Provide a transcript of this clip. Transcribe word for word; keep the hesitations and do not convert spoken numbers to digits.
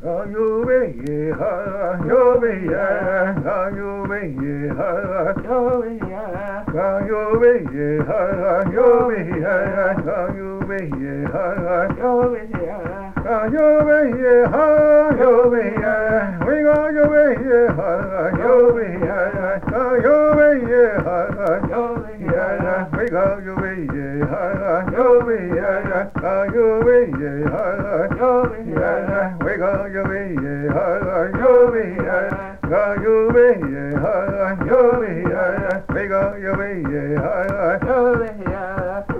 you be ha, you be ya, you be ha, you be ya, you be ha, you be ya, you be ha, you be ya, you be ha, you be ya, we go you be ha, you be ya, you be ha, you be ya, we go you be ha, you be ya, you be ha, you be ya, we go you be ha, you be ya, you be ha, you be ya, we go you be ha, you be ya.